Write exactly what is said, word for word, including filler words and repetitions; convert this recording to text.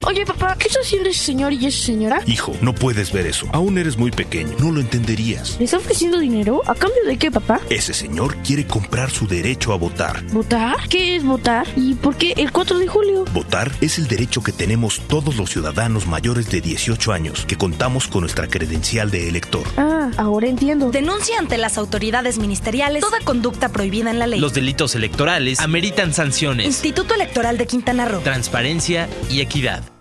Oye, papá, ¿qué está haciendo ese señor y esa señora? Hijo, no puedes ver eso. Aún eres muy pequeño. No lo entenderías. ¿Le está ofreciendo dinero? ¿A cambio de qué, papá? Ese señor quiere comprar su derecho a votar. ¿Votar? ¿Qué es votar? ¿Y por qué el cuatro de julio? Votar es el derecho que tenemos todos los ciudadanos mayores de dieciocho años que contamos con nuestra credencial de elector. Ah, ahora entiendo. Denuncia ante las autoridades ministeriales toda conducta prohibida en la ley. Los delitos electorales ameritan sanciones. Instituto Electoral de Quintana Roo. Transparencia y equidad.